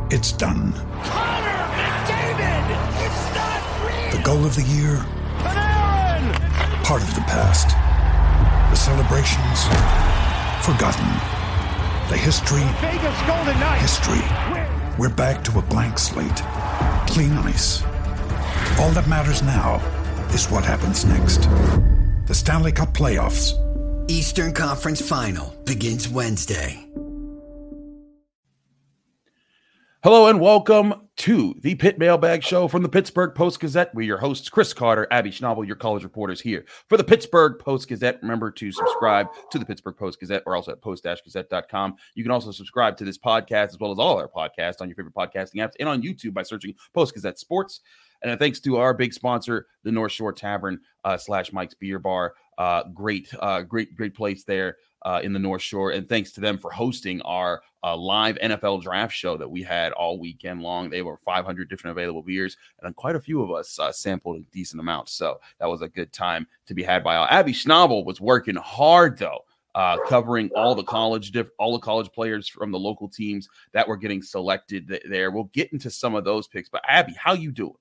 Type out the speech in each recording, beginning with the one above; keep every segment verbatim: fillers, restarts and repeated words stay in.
It's done. Connor McDavid! It's not real! The goal of the year? Panarin! Part of the past. The celebrations? Forgotten. The history? Vegas Golden Knights! History. We're back to a blank slate. Clean ice. All that matters now is what happens next. The Stanley Cup Playoffs. Eastern Conference Final begins Wednesday. Hello and welcome to the Pitt Mailbag Show from the Pittsburgh Post-Gazette. We're your hosts, Chris Carter, Abby Schnabel, your college reporters here for the Pittsburgh Post-Gazette. Remember to subscribe to the Pittsburgh Post-Gazette or also at post dash gazette dot com. You can also subscribe to this podcast as well as all our podcasts on your favorite podcasting apps and on YouTube by searching Post-Gazette Sports. And thanks to our big sponsor, the North Shore Tavern uh, slash Mike's Beer Bar. Uh, great, uh, great, great place there uh, in the North Shore. And thanks to them for hosting our uh, live N F L draft show that we had all weekend long. They were five hundred different available beers, and quite a few of us uh, sampled a decent amount. So that was a good time to be had by all. Abby Schnabel was working hard, though. Uh, covering all the college, diff- all the college players from the local teams that were getting selected th- there. We'll get into some of those picks. But Abby, how you doing?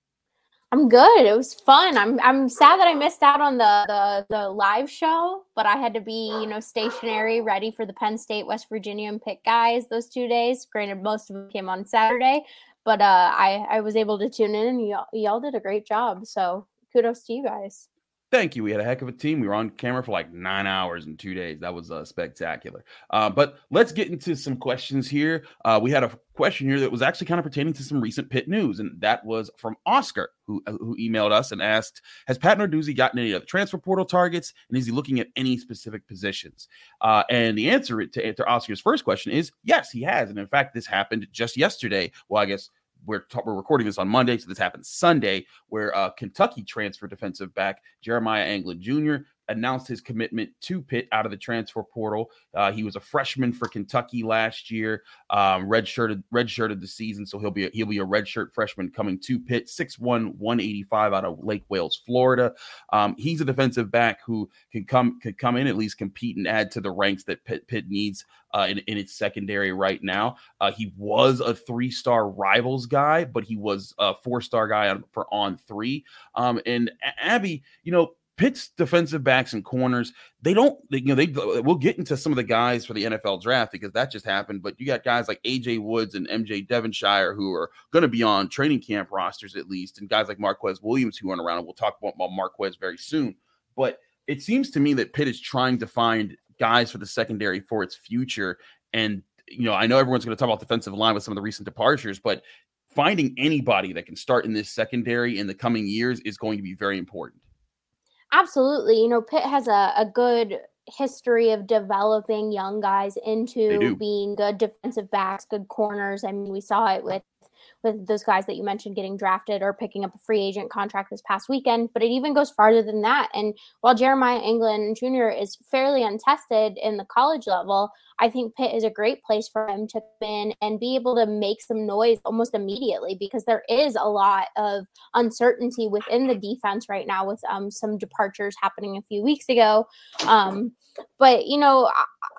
I'm good. It was fun. I'm I'm sad that I missed out on the, the the live show, but I had to be, you know, stationary, ready for the Penn State, West Virginia, and Pitt guys those two days. Granted, most of them came on Saturday, but uh, I I was able to tune in, and y'all, y'all did a great job. So kudos to you guys. Thank you. We had a heck of a team. We were on camera for like nine hours in two days. That was uh, spectacular. Uh, but let's get into some questions here. Uh, we had a question here that was actually kind of pertaining to some recent Pitt news, and that was from Oscar, who who emailed us and asked, has Pat Narduzzi gotten any other transfer portal targets, and is he looking at any specific positions? Uh, and the answer to answer Oscar's first question is yes, he has. And in fact, this happened just yesterday. Well, I guess We're, t- we're recording this on Monday, so this happened Sunday, where uh, Kentucky transfer defensive back Jeremiah Anglin Junior announced his commitment to Pitt out of the transfer portal. Uh, he was a freshman for Kentucky last year, um, redshirted redshirted the season, so he'll be a, he'll be a redshirt freshman coming to Pitt. six one, one eighty-five out of Lake Wales, Florida. Um, he's a defensive back who can come could come in, at least compete and add to the ranks that Pitt, Pitt needs uh, in, in its secondary right now. Uh, he was a three-star Rivals guy, but he was a four-star guy on, for on three. Um, and Abby, you know, Pitt's defensive backs and corners, they don't, they, you know, they, we'll get into some of the guys for the N F L draft because that just happened, but you got guys like A J Woods and M J Devonshire who are going to be on training camp rosters at least, and guys like Marquez Williams who aren't around, and we'll talk about, about Marquez very soon. But it seems to me that Pitt is trying to find guys for the secondary for its future. And, you know, I know everyone's going to talk about defensive line with some of the recent departures, but finding anybody that can start in this secondary in the coming years is going to be very important. Absolutely. You know, Pitt has a, a good history of developing young guys into being good defensive backs, good corners. I mean, we saw it with with those guys that you mentioned getting drafted or picking up a free agent contract this past weekend, but it even goes farther than that. And while Jeremiah Anglin Junior is fairly untested in the college level, I think Pitt is a great place for him to come in and be able to make some noise almost immediately, because there is a lot of uncertainty within the defense right now with um, some departures happening a few weeks ago. Um, but, you know,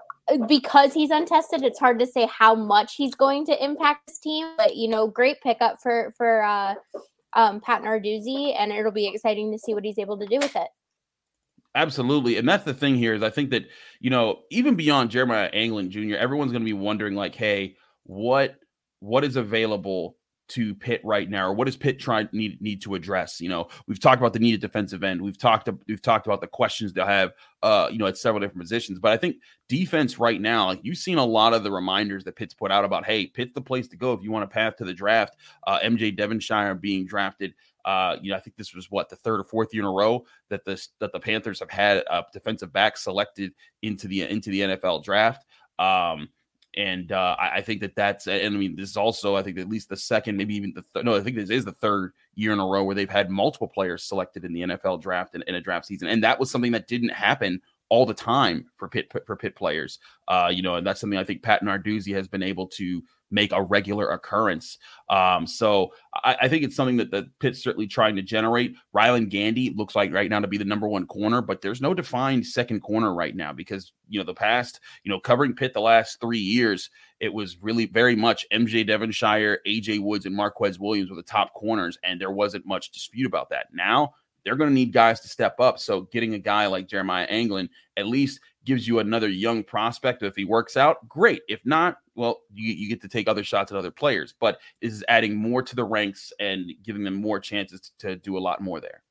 because he's untested, it's hard to say how much he's going to impact his team. But, you know, great pickup for, for uh, um, Pat Narduzzi, and it'll be exciting to see what he's able to do with it. Absolutely. And that's the thing here is I think that, you know, even beyond Jeremiah Anglin Junior, everyone's going to be wondering like, hey, what what is available to Pitt right now, or what does Pitt try need need to address? You know, we've talked about the needed defensive end. We've talked we've talked about the questions they'll have, uh, you know, at several different positions. But I think defense right now, like you've seen a lot of the reminders that Pitt's put out about, hey, Pitt's the place to go if you want a path to the draft. Uh, M J Devonshire being drafted. Uh, you know, I think this was what the third or fourth year in a row that the that the Panthers have had a defensive back selected into the into the N F L draft. Um, And uh, I, I think that that's, and I mean, this is also, I think at least the second, maybe even the, th- no, I think this is the third year in a row where they've had multiple players selected in the N F L draft in, in a draft season. And that was something that didn't happen all the time for Pitt for Pitt players. Uh, you know, and that's something I think Pat Narduzzi has been able to make a regular occurrence. Um, so I, I think it's something that the Pitt's certainly trying to generate. Rylan Gandy looks like right now to be the number one corner, but there's no defined second corner right now because, you know, the past, you know, covering Pitt the last three years, it was really very much M J Devonshire, A J Woods, and Marquez Williams were the top corners, and there wasn't much dispute about that. Now they're going to need guys to step up. So getting a guy like Jeremiah Anglin at least gives you another young prospect. If he works out, great. If not, well, you, you get to take other shots at other players, but is adding more to the ranks and giving them more chances to, to do a lot more there.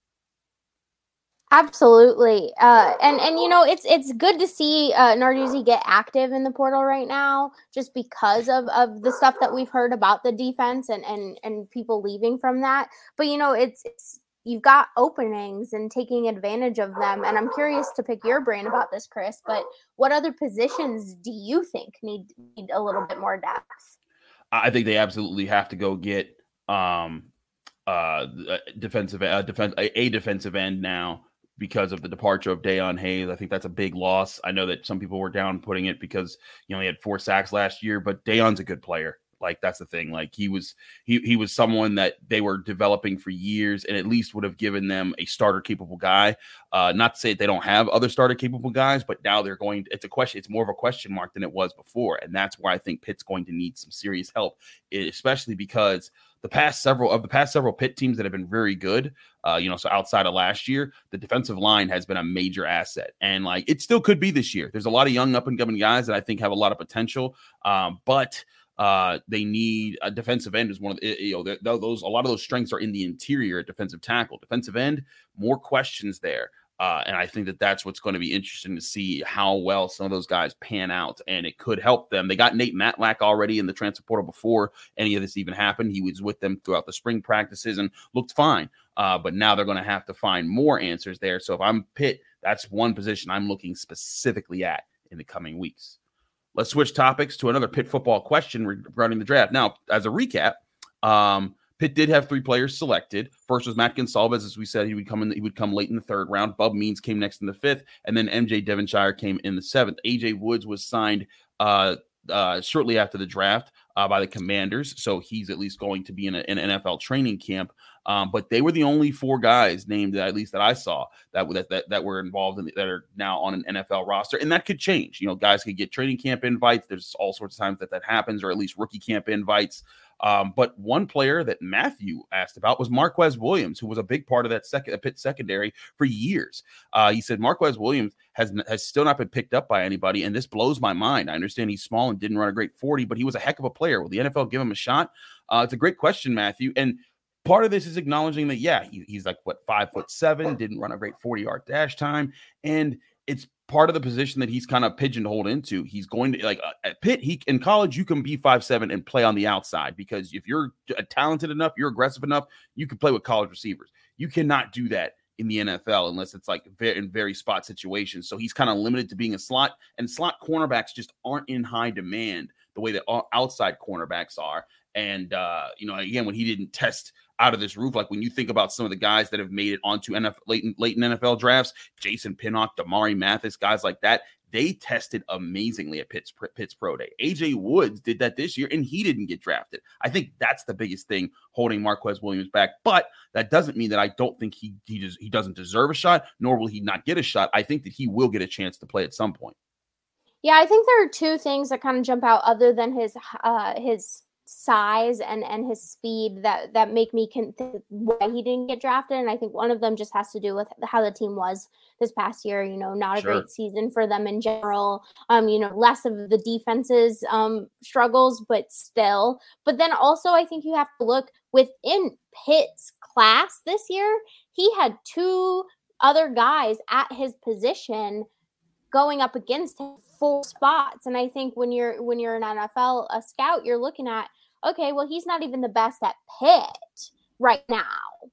Absolutely. Uh, and, and, you know, it's, it's good to see uh, Narduzzi get active in the portal right now, just because of, of the stuff that we've heard about the defense and, and, and people leaving from that. But, you know, it's, it's, you've got openings and taking advantage of them. And I'm curious to pick your brain about this, Chris, but what other positions do you think need, need a little bit more depth? I think they absolutely have to go get um, uh, defensive, uh, defense, a, a defensive end now because of the departure of Deion Hayes. I think that's a big loss. I know that some people were down putting it because, you know, he had four sacks last year, but Deion's a good player. Like, that's the thing. Like, he was he he was someone that they were developing for years and at least would have given them a starter capable guy. Uh, not to say that they don't have other starter capable guys, but now they're going, it's a question. It's more of a question mark than it was before. And that's where I think Pitt's going to need some serious help, especially because the past several of the past several Pitt teams that have been very good, uh, you know, so outside of last year, the defensive line has been a major asset. And like, it still could be this year. There's a lot of young up and coming guys that I think have a lot of potential. Um, but Uh, they need a defensive end is one of the, you know, those, a lot of those strengths are in the interior at defensive tackle. Defensive end, more questions there. Uh, and I think that that's what's going to be interesting to see how well some of those guys pan out, and it could help them. They got Nate Matlack already in the transfer portal before any of this even happened. He was with them throughout the spring practices and looked fine. Uh, but now they're going to have to find more answers there. So if I'm Pitt, that's one position I'm looking specifically at in the coming weeks. Let's switch topics to another Pitt football question regarding the draft. Now, as a recap, um, Pitt did have three players selected. First was Matt Gonsalves. As we said, he would come in. He would come late in the third round. Bub Means came next in the fifth, and then M J Devonshire came in the seventh. A J Woods was signed uh, uh, shortly after the draft uh, by the Commanders, so he's at least going to be in, a, in an N F L training camp. Um, but they were the only four guys named, that, at least that I saw, that that that, that were involved in that are now on an N F L roster, and that could change. You know, guys could get training camp invites. There's all sorts of times that that happens, or at least rookie camp invites. Um, but one player that Matthew asked about was Marquez Williams, who was a big part of that second Pitt secondary for years. Uh, he said Marquez Williams has has still not been picked up by anybody, and this blows my mind. I understand he's small and didn't run a great forty, but he was a heck of a player. Will the N F L give him a shot? Uh, it's a great question, Matthew, and part of this is acknowledging that, yeah, he, he's like, what, five foot seven, didn't run a great forty-yard dash time. And it's part of the position that he's kind of pigeonholed into. He's going to, like, uh, at Pitt, he in college, you can be five seven and play on the outside, because if you're talented enough, you're aggressive enough, you can play with college receivers. You cannot do that in the N F L unless it's like very, in very spot situations. So he's kind of limited to being a slot, and slot cornerbacks just aren't in high demand the way that outside cornerbacks are. And, uh, you know, again, when he didn't test out of this roof, like when you think about some of the guys that have made it onto N F L, late, in, late in N F L drafts, Jason Pinnock, Damari Mathis, guys like that, they tested amazingly at Pitt's, Pitt's Pro Day. A J Woods did that this year, and he didn't get drafted. I think that's the biggest thing holding Marquez Williams back. But that doesn't mean that I don't think he he, does, he doesn't deserve a shot, nor will he not get a shot. I think that he will get a chance to play at some point. Yeah, I think there are two things that kind of jump out other than his uh, his size and and his speed that that make me con- think why he didn't get drafted. And I think one of them just has to do with how the team was this past year. You know, not a Sure. great season for them in general. Um, you know, less of the defense's um struggles, but still. But then also, I think you have to look within Pitt's class this year. He had two other guys at his position going up against him full spots. And I think when you're when you're an N F L a scout, you're looking at, okay, well, he's not even the best at Pitt right now.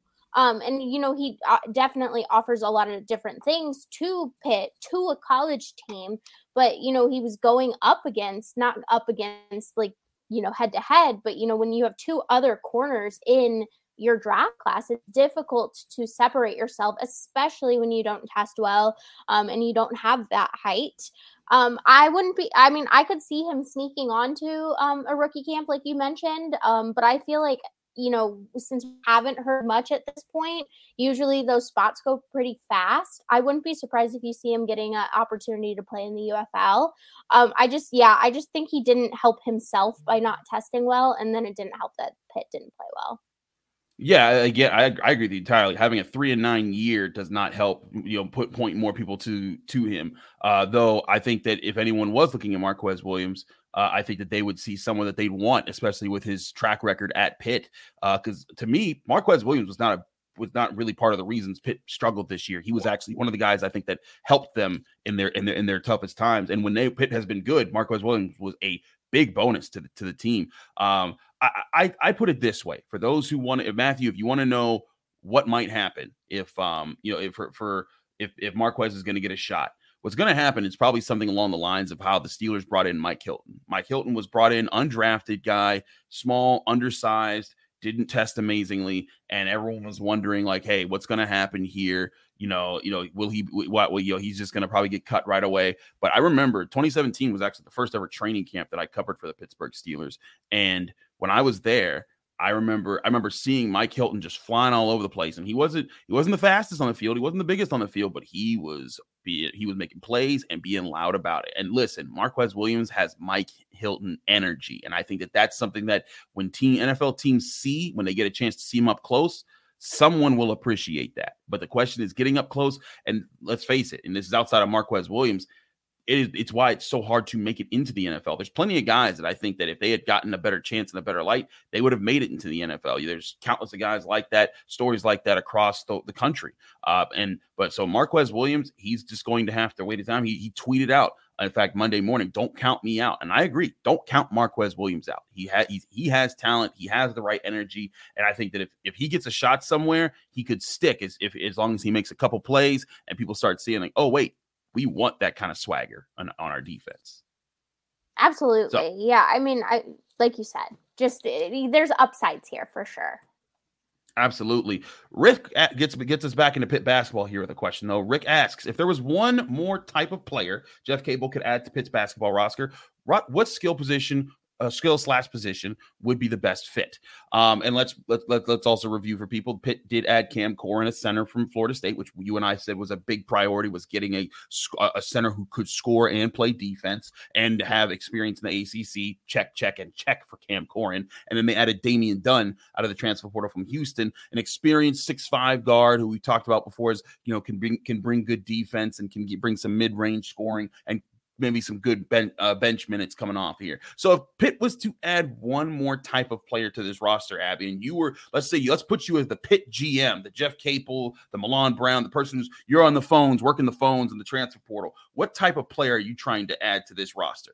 Um, and, you know, he uh, definitely offers a lot of different things to Pitt, to a college team. But, you know, he was going up against, not up against like, you know, head to head, but, you know, when you have two other corners in, your draft class. It's difficult to separate yourself, especially when you don't test well um, and you don't have that height. Um, I wouldn't be, I mean, I could see him sneaking onto um, a rookie camp like you mentioned, um, but I feel like, you know, since we haven't heard much at this point, usually those spots go pretty fast. I wouldn't be surprised if you see him getting an opportunity to play in the U F L. Um, I just, yeah, I just think he didn't help himself by not testing well, and then it didn't help that Pitt didn't play well. Yeah, again, I, I agree with you entirely. Having a three and nine year does not help, you know, put point more people to to him. Uh, though I think that if anyone was looking at Marquez Williams, uh, I think that they would see someone that they'd want, especially with his track record at Pitt. Because uh, to me, Marquez Williams was not a was not really part of the reasons Pitt struggled this year. He was actually one of the guys I think that helped them in their in their in their toughest times. And when they Pitt has been good, Marquez Williams was a big bonus to the to the team. Um, I, I I put it this way: for those who want to, Matthew, if you want to know what might happen if um you know if for, for if if Marquez is going to get a shot, what's going to happen is probably something along the lines of how the Steelers brought in Mike Hilton. Mike Hilton was brought in, undrafted guy, small, undersized, didn't test amazingly, and everyone was wondering like, hey, what's going to happen here? You know, you know, will he? What? Well, you know, he's just going to probably get cut right away. But I remember twenty seventeen was actually the first ever training camp that I covered for the Pittsburgh Steelers, and when I was there, I remember I remember seeing Mike Hilton just flying all over the place, and he wasn't he wasn't the fastest on the field, he wasn't the biggest on the field, but he was be he was making plays and being loud about it. And listen, Marquez Williams has Mike Hilton energy, and I think that that's something that when team N F L teams see when they get a chance to see him up close, someone will appreciate that. But the question is getting up close, and let's face it, and this is outside of Marquez Williams. It is, it's why it's so hard to make it into the N F L. There's plenty of guys that I think that if they had gotten a better chance and a better light, they would have made it into the N F L. There's countless of guys like that, stories like that across the, the country. Uh, and but so Marquez Williams, he's just going to have to wait a time. He, he tweeted out, in fact, Monday morning, don't count me out. And I agree. Don't count Marquez Williams out. He has he, he has talent. He has the right energy. And I think that if, if he gets a shot somewhere, he could stick as if as long as he makes a couple plays and people start seeing like, oh, wait. We want that kind of swagger on, on our defense. Absolutely. So, yeah. I mean, I like you said, just it, there's upsides here for sure. Absolutely. Rick gets gets us back into Pitt basketball here with a question, though. Rick asks, if there was one more type of player Jeff Cable could add to Pitt's basketball roster, what skill position a skill slash position would be the best fit. Um, and let's let, let, let's also review for people. Pitt did add Cam Corrin, a center from Florida State, which you and I said was a big priority, was getting a, a center who could score and play defense and have experience in the A C C. Check, check, and check for Cam Corrin. And then they added Damian Dunn out of the transfer portal from Houston, an experienced six five guard who we talked about before is, you know, can bring, can bring good defense and can get, bring some mid-range scoring and maybe some good ben, uh, bench minutes coming off here. So if Pitt was to add one more type of player to this roster, Abby, and you were, let's say, let's put you as the Pitt G M, the Jeff Capel, the Milan Brown, the person who's, you're on the phones, working the phones in the transfer portal. What type of player are you trying to add to this roster?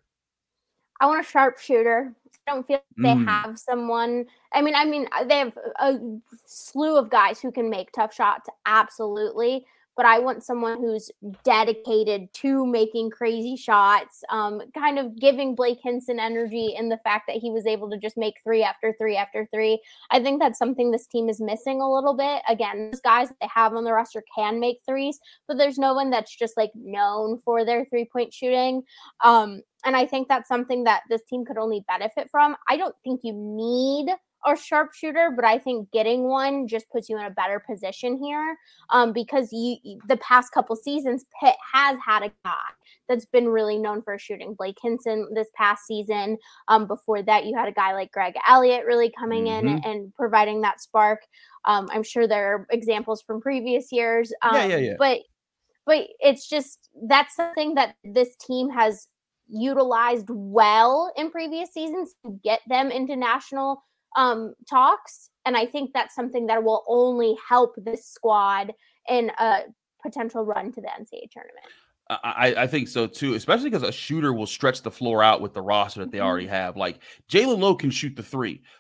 I want a sharpshooter. I don't feel like they Mm. have someone. I mean, I mean, they have a slew of guys who can make tough shots. Absolutely. But I want someone who's dedicated to making crazy shots, um, kind of giving Blake Hinson energy in the fact that he was able to just make three after three after three. I think that's something this team is missing a little bit. Again, those guys that they have on the roster can make threes, but there's no one that's just like known for their three-point shooting. Um, and I think that's something that this team could only benefit from. I don't think you need or sharpshooter, but I think getting one just puts you in a better position here, um, because you the past couple seasons, Pitt has had a guy that's been really known for shooting. Blake Hinson this past season. Um, before that, you had a guy like Greg Elliott really coming Mm-hmm. in and, and providing that spark. Um, I'm sure there are examples from previous years, um, Yeah, yeah, yeah. but but it's just that's something that this team has utilized well in previous seasons to get them into national Um, talks. And I think that's something that will only help this squad in a potential run to the N C A A tournament. I, I think so too, especially because a shooter will stretch the floor out with the roster that they Mhm. already have. Like Jalen Lowe can shoot the three,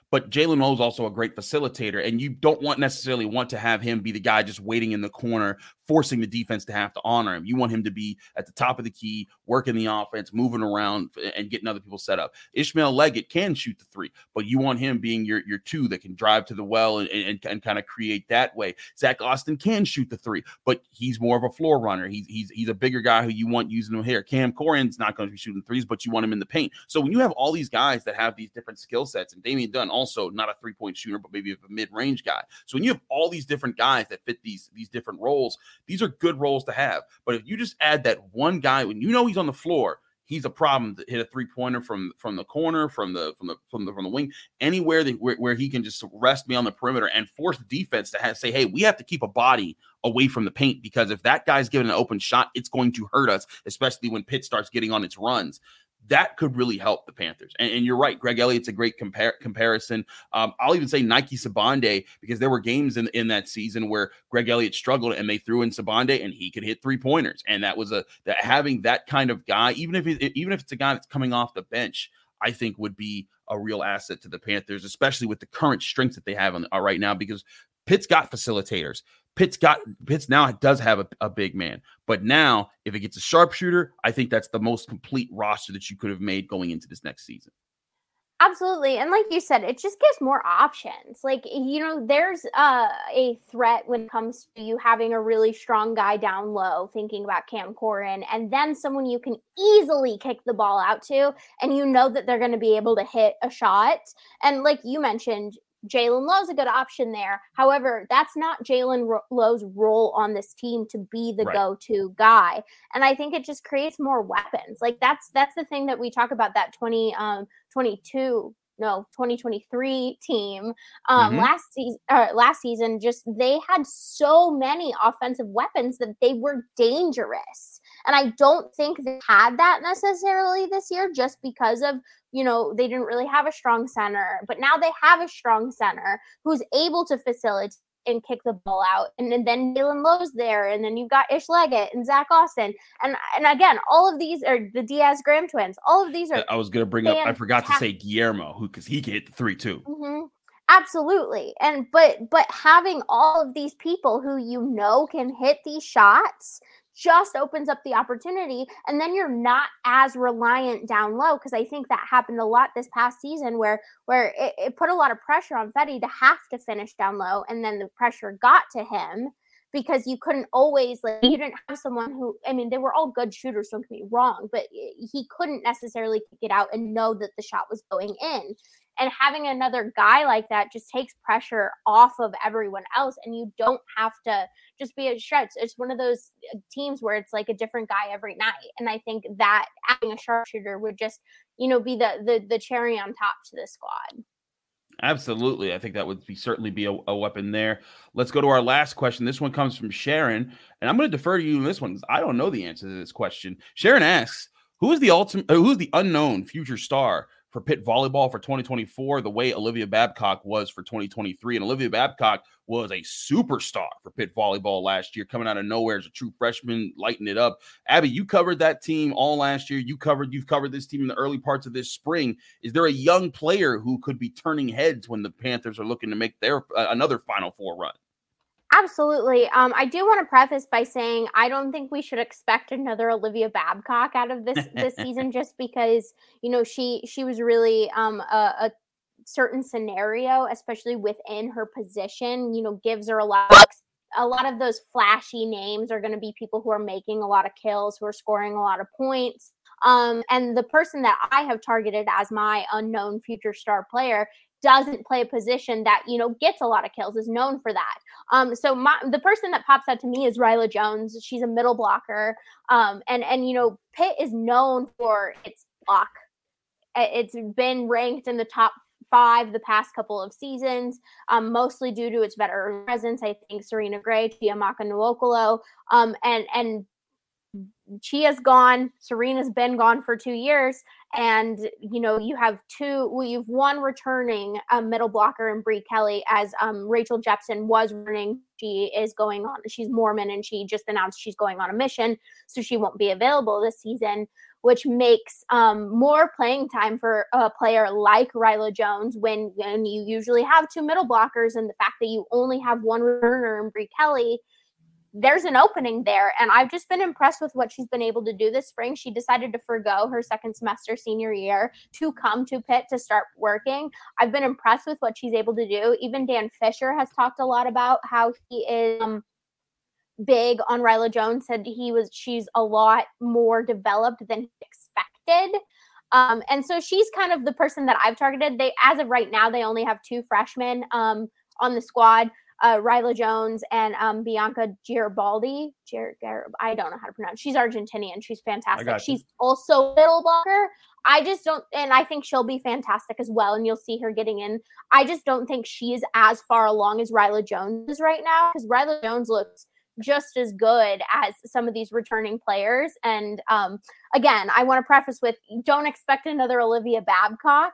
But Jalen Lowe is also a great facilitator, and you don't want necessarily want to have him be the guy just waiting in the corner, forcing the defense to have to honor him. You want him to be at the top of the key, working the offense, moving around, and getting other people set up. Ishmael Leggett can shoot the three, but you want him being your, your two that can drive to the well and, and, and kind of create that way. Zach Austin can shoot the three, but he's more of a floor runner. He's he's he's a bigger guy who you want using him here. Cam Corrin's not going to be shooting threes, but you want him in the paint. So when you have all these guys that have these different skill sets, and Damian Dunn also not a three-point shooter, but maybe a mid-range guy. So when you have all these different guys that fit these, these different roles, these are good roles to have. But if you just add that one guy, when you know he's on the floor, he's a problem to hit a three-pointer from, from the corner, from the from the from the from the wing, anywhere that where, where he can just rest me on the perimeter and force the defense to have, say, hey, we have to keep a body away from the paint, because if that guy's given an open shot, it's going to hurt us, especially when Pitt starts getting on its runs. That could really help the Panthers. And, and you're right, Greg Elliott's a great compar- comparison. Um, I'll even say Nike Sabande, because there were games in, in that season where Greg Elliott struggled and they threw in Sabande and he could hit three-pointers. And that was a that having that kind of guy, even if it, even if it's a guy that's coming off the bench, I think would be a real asset to the Panthers, especially with the current strengths that they have on, uh, right now, because Pitt's got facilitators. Pitt's got Pitt's now does have a, a big man, but now if it gets a sharpshooter, I think that's the most complete roster that you could have made going into this next season. Absolutely. And like you said, it just gives more options. Like, you know, there's uh, a threat when it comes to you having a really strong guy down low, thinking about Cam Corrin, and then someone you can easily kick the ball out to, and you know that they're going to be able to hit a shot. And like you mentioned, Jalen Lowe's a good option there. However, that's not Jalen Lowe's role on this team to be the right. go-to guy. And I think it just creates more weapons. Like that's that's the thing that we talk about, that twenty twenty-two no twenty twenty-three team um mm-hmm. last season uh, last season just they had so many offensive weapons that they were dangerous. And I don't think they had that necessarily this year, just because of, you know, they didn't really have a strong center. But now they have a strong center who's able to facilitate and kick the ball out. And, and then Jalen Lowe's there. And then you've got Ish Leggett and Zach Austin. And and again, all of these are the Diaz Graham twins. All of these are. I was going to bring fantastic. up, I forgot to say Guillermo, who, because he can hit the three too. Mm-hmm. Absolutely. And but but having all of these people who you know can hit these shots just opens up the opportunity, and then you're not as reliant down low, because I think that happened a lot this past season where where it, it put a lot of pressure on Fetty to have to finish down low, and then the pressure got to him because you couldn't always, like, you didn't have someone who, I mean, they were all good shooters, don't get me wrong, but he couldn't necessarily kick it out and know that the shot was going in. And having another guy like that just takes pressure off of everyone else, and you don't have to just be a stretch. It's one of those teams where it's like a different guy every night. And I think that adding a sharpshooter would just, you know, be the the the cherry on top to the squad. Absolutely. I think that would be certainly be a, a weapon there. Let's go to our last question. This one comes from Sharon, and I'm going to defer to you in this one because I don't know the answer to this question. Sharon asks, who is the ultimate, who is the unknown future star for Pitt volleyball for twenty twenty-four, the way Olivia Babcock was for twenty twenty-three? And Olivia Babcock was a superstar for Pitt volleyball last year, coming out of nowhere as a true freshman, lighting it up. Abby, you covered that team all last year. You covered, you've covered this team in the early parts of this spring. Is there a young player who could be turning heads when the Panthers are looking to make their uh, another Final Four run? Absolutely. Um, I do want to preface by saying I don't think we should expect another Olivia Babcock out of this this season, just because, you know, she she was really um, a, a certain scenario, especially within her position, you know, gives her a lot of, a lot of those flashy names are going to be people who are making a lot of kills, who are scoring a lot of points. Um, and the person that I have targeted as my unknown future star player doesn't play a position that, you know, gets a lot of kills, is known for that. Um, so my, the person that pops out to me is Ryla Jones. She's a middle blocker. Um, and, and, you know, Pitt is known for its block. It's been ranked in the top five the past couple of seasons, um, mostly due to its veteran presence. I think Serena Gray, Chiamaka Nwokolo, um, and, and Chia's gone, Serena's been gone for two years, and you know you have two. Well, you've one returning um, middle blocker in Brie Kelly, as um, Rachel Jepson was running. She is going on. She's Mormon, and she just announced she's going on a mission, so she won't be available this season, which makes um, more playing time for a player like Ryla Jones when, when you usually have two middle blockers, and the fact that you only have one returner in Brie Kelly. There's an opening there, and I've just been impressed with what she's been able to do this spring. She decided to forgo her second semester senior year to come to Pitt to start working. I've been impressed with what she's able to do. Even Dan Fisher has talked a lot about how he is um, big on Ryla Jones, said he was she's a lot more developed than expected. Um, and so she's kind of the person that I've targeted. They, as of right now, they only have two freshmen um, on the squad. Uh, Ryla Jones and um, Bianca Garibaldi. Ger- Gar- I don't know how to pronounce. She's Argentinian. She's fantastic. She's also middle blocker. I just don't, and I think she'll be fantastic as well. And you'll see her getting in. I just don't think she's as far along as Ryla Jones is right now, because Ryla Jones looks just as good as some of these returning players. And um, again, I want to preface with, don't expect another Olivia Babcock.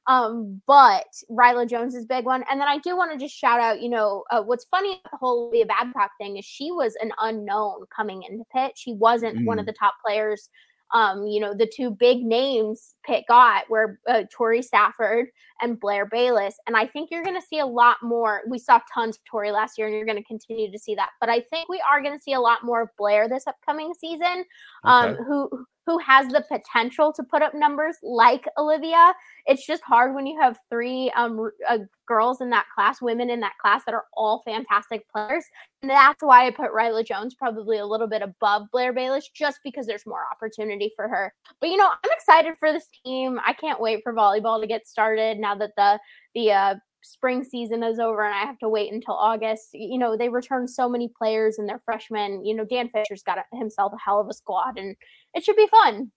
Um, but Ryla Jones is a big one. And then I do want to just shout out, you know, uh, what's funny about the whole Olivia Babcock thing is she was an unknown coming into Pitt. She wasn't mm. one of the top players. Um, you know, the two big names Pitt got were uh, Tori Stafford and Blair Bayless. And I think you're going to see a lot more. We saw tons of Tori last year, and you're going to continue to see that. But I think we are going to see a lot more of Blair this upcoming season, um, okay. who who has the potential to put up numbers like Olivia. It's just hard when you have three um, uh, girls in that class, women in that class that are all fantastic players. And that's why I put Ryla Jones probably a little bit above Blair Bayless, just because there's more opportunity for her. But, you know, I'm excited for this team. I can't wait for volleyball to get started now that the, the uh, spring season is over and I have to wait until August. You know, they return so many players and they're freshmen. You know, Dan Fisher's got himself a hell of a squad, and it should be fun.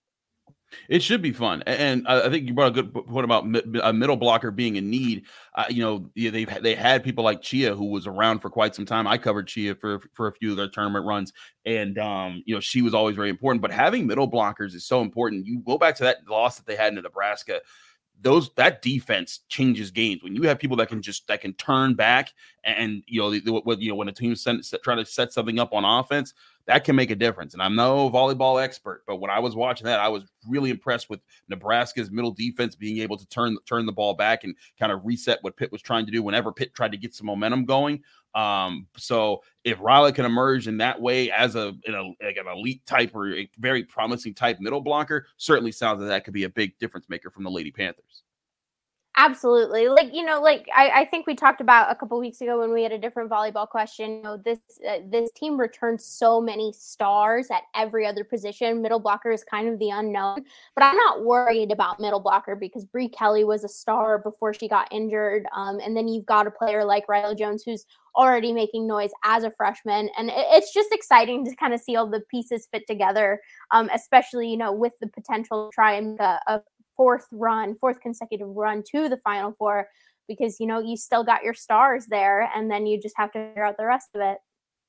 It should be fun. And I think you brought a good point about a middle blocker being in need. Uh, you know, they've they had people like Chia, who was around for quite some time. I covered Chia for, for a few of their tournament runs, and, um, you know, she was always very important. But having middle blockers is so important. You go back to that loss that they had in Nebraska. Those that defense changes games when you have people that can just that can turn back and you know the, the, you know when a team send, set, trying to set something up on offense, that can make a difference. And I'm no volleyball expert, but when I was watching that, I was really impressed with Nebraska's middle defense being able to turn turn the ball back and kind of reset what Pitt was trying to do whenever Pitt tried to get some momentum going. Um, so if Ryla can emerge in that way as a, in a like an elite type or a very promising type middle blocker, certainly sounds like that could be a big difference maker from the Lady Panthers. Absolutely. Like, you know, like I, I think we talked about a couple weeks ago when we had a different volleyball question, you know, this, uh, this team returns so many stars at every other position. Middle blocker is kind of the unknown, but I'm not worried about middle blocker because Brie Kelly was a star before she got injured. Um, and then you've got a player like Ryla Jones, who's already making noise as a freshman. And it, it's just exciting to kind of see all the pieces fit together, um, especially, you know, with the potential to try and uh, a fourth run, fourth consecutive run to the Final Four, because, you know, you still got your stars there and then you just have to figure out the rest of it.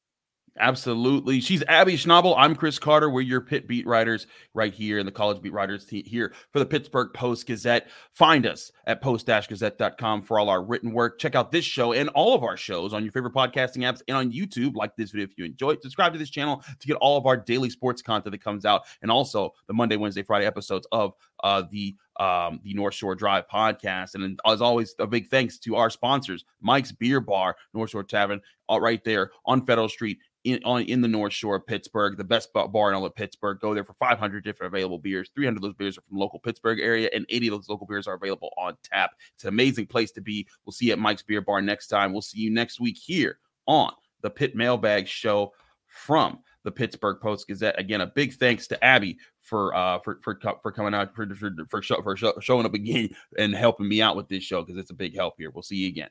Absolutely. She's Abby Schnabel. I'm Chris Carter. We're your Pitt beat writers right here in the College Beat Writers team here for the Pittsburgh Post-Gazette. Find us at post dash gazette dot com for all our written work. Check out this show and all of our shows on your favorite podcasting apps and on YouTube. Like this video if you enjoy it. Subscribe to this channel to get all of our daily sports content that comes out, and also the Monday, Wednesday, Friday episodes of uh, the um, the North Shore Drive podcast. And as always, a big thanks to our sponsors, Mike's Beer Bar, North Shore Tavern, all right there on Federal Street. In, on, in the North Shore of Pittsburgh, the best bar in all of Pittsburgh. Go there for five hundred different available beers. three hundred of those beers are from local Pittsburgh area, and eighty of those local beers are available on tap. It's an amazing place to be. We'll see you at Mike's Beer Bar next time. We'll see you next week here on the Pitt Mailbag Show from the Pittsburgh Post-Gazette. Again, a big thanks to Abby for uh for for, for coming out for for for, show, for show, showing up again and helping me out with this show, because it's a big help here. We'll see you again.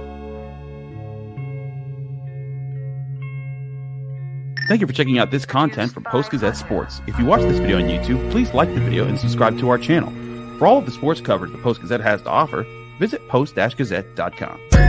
Thank you for checking out this content from Post-Gazette Sports. If you watch this video on YouTube, please like the video and subscribe to our channel. For all of the sports coverage the Post-Gazette has to offer, visit post dash gazette dot com.